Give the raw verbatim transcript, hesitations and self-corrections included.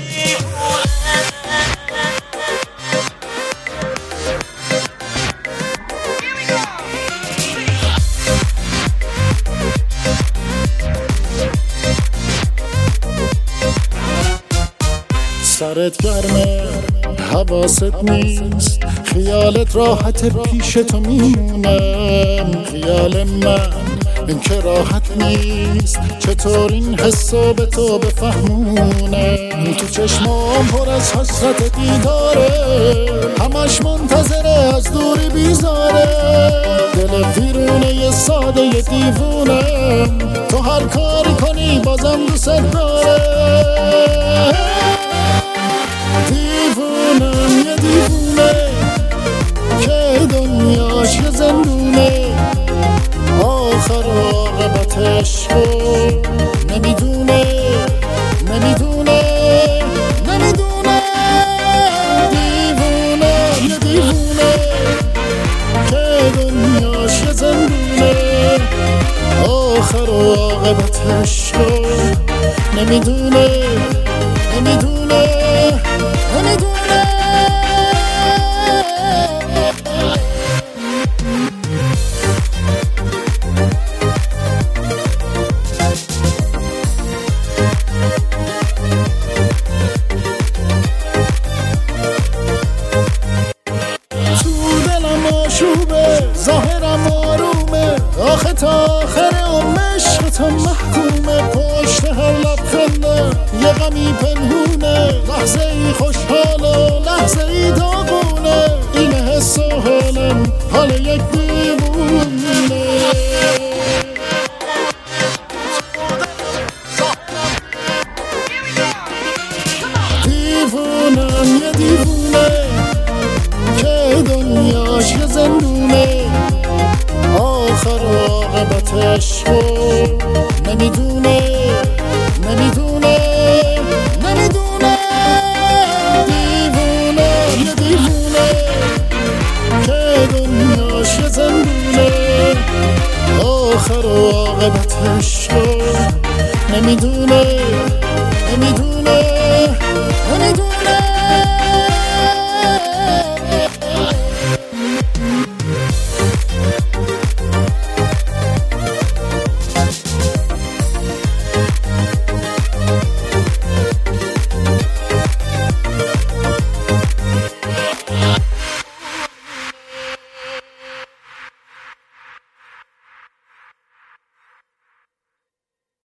سرت گرمه حواست نیست، خیالت راحت پیش تو میمونم. خیال من این که راحت نیست، چطور این حسو به تو بفهمونم. تو چشمام پر از حسرت دیداره، همش منتظره از دوری بیزاره. دل ویرونه یه ساده یه دیوونم، تو هر کاری کنی بازم دوست داره. دیوونم یه دیوونه که دنیاش یه زندونه، آخر عاقبتش رو نمیدونه نمیدونه نمیدونه. دیوونم یه دیوونه که دنیاش یه زندونه، آخر عاقبتش رو نمیدونه نمیدونه نمیدونه. تو دلم آشوبه، ظاهرم آرومه، آخه تا آخر عمر عشقتم محکومه. پشت هر لبخنده یه غمی پنهونه، لحظه ای خوشحال و لحظه ای داغونه. این حس و حالم حال یک دیوونه. دیوونم یه دیوونه که دنیاش یه زندونه، آخر عاقبتش رو نمیدونه نمیدونه نمیدونه. دیوونه یه دیوونه که دنیاش یه زندونه، آخر عاقبتش رو نمیدونه نمیدونه نمیدونه.